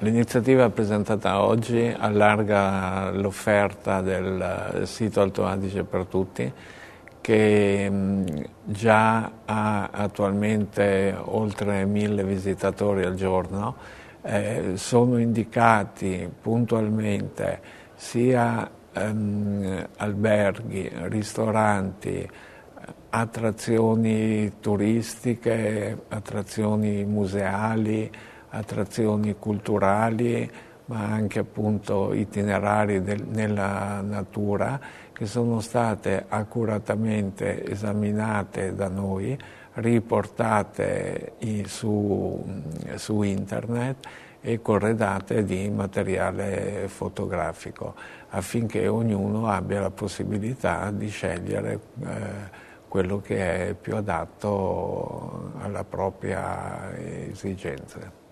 L'iniziativa presentata oggi allarga l'offerta del sito Alto Adige per tutti, che già ha attualmente oltre 1000 visitatori al giorno. Sono indicati puntualmente sia alberghi, ristoranti, attrazioni turistiche, attrazioni museali, attrazioni culturali, ma anche appunto itinerari nella natura, che sono state accuratamente esaminate da noi, riportate su internet e corredate di materiale fotografico, affinché ognuno abbia la possibilità di scegliere quello che è più adatto alla propria esigenza.